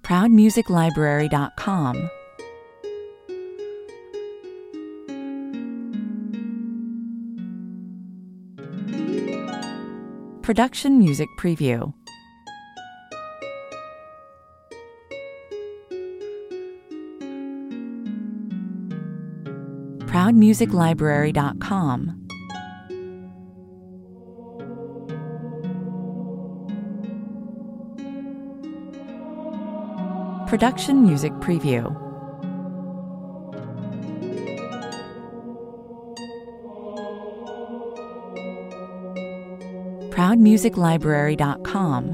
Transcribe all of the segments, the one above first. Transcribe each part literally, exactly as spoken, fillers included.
proud music library dot com. Production Music Preview. proud music library dot com. Production Music Preview. proud music library dot com.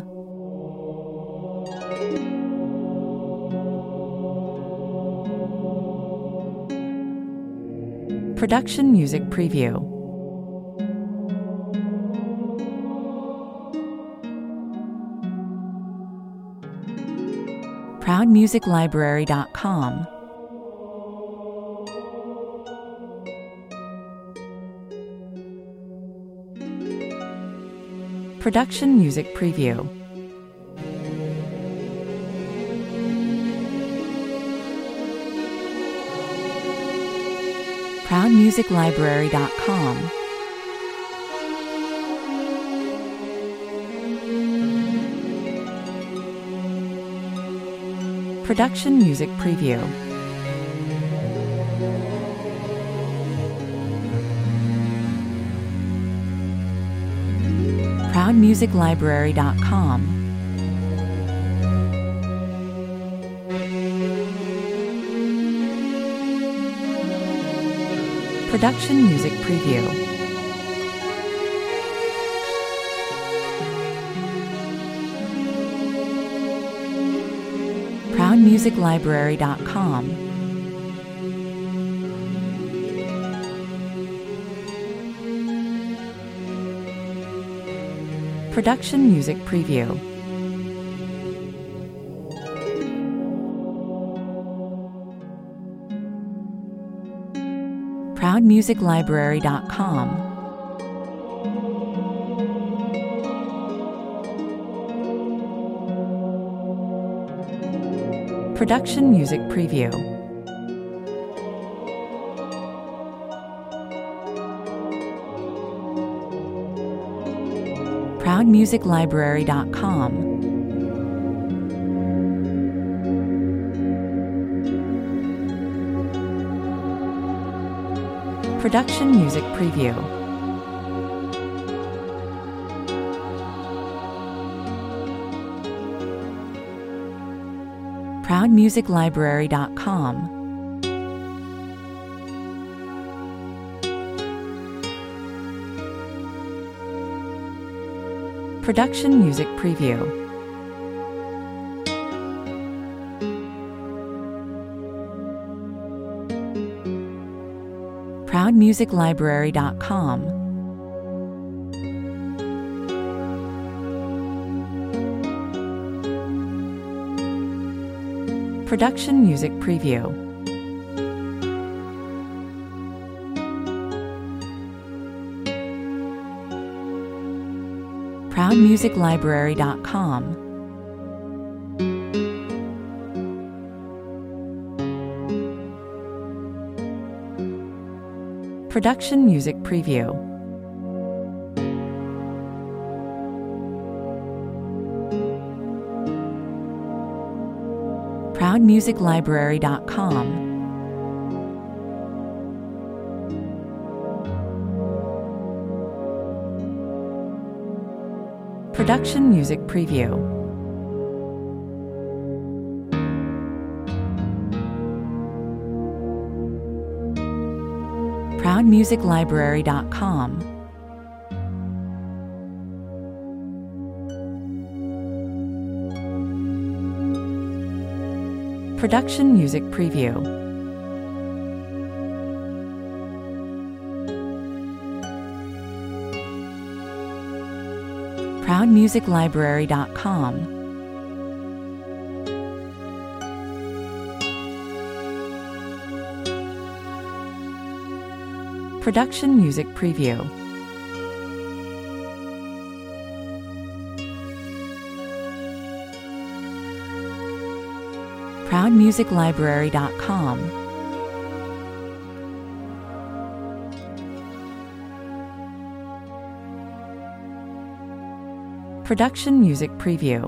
Production Music Preview. proud music library dot com. Production Music Preview. proud music library dot com. Production Music Preview. proud music library dot com. Production Music Preview. proud music library dot com. Production Music Preview. proud music library dot com. Production Music Preview. proud music library dot com. Production Music Preview. proud music library dot com. Production Music Preview. proud music library dot com. Production Music Preview. proud music library dot com. Production Music Preview. proud music library dot com. Production Music Preview. proud music library dot com. Production Music Preview. proud music library dot com. Production Music Preview. proud music library dot com, Production Music Preview.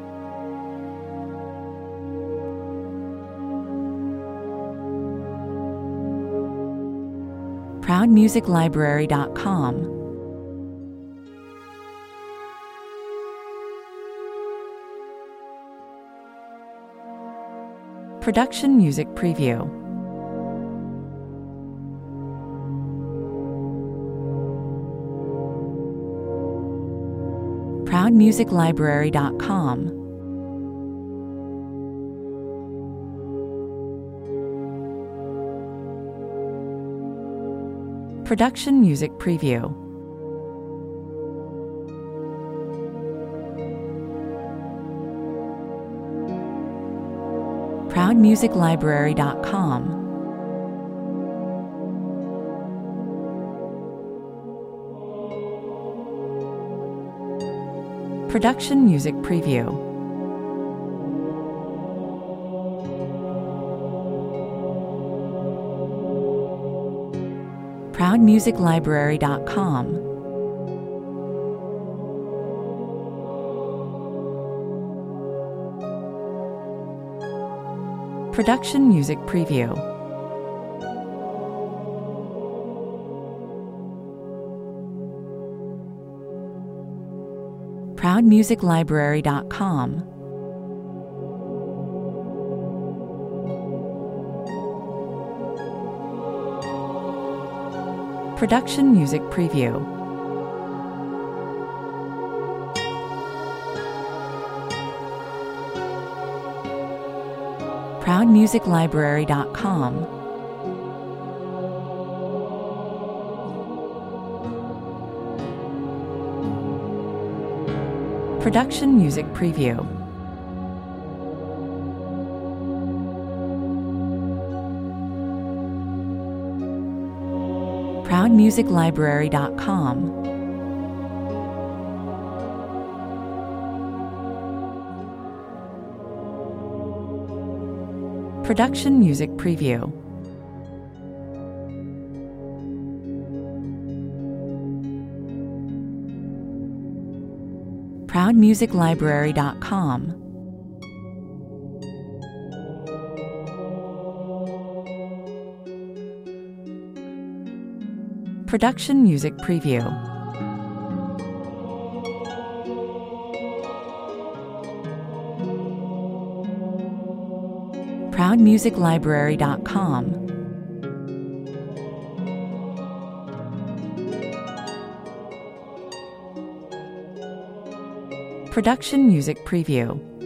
proud music library dot com, Production Music Preview. proud music library dot com, Production Music Preview. proud music library dot com, Production Music Preview. proud music library dot com, Production Music Preview. proud music library dot com, Production Music Preview. proud music library dot com, Production Music Preview. proud music library dot com, Production Music Preview. proud music library dot com, Production Music Preview. proud music library dot com, Production Music Preview.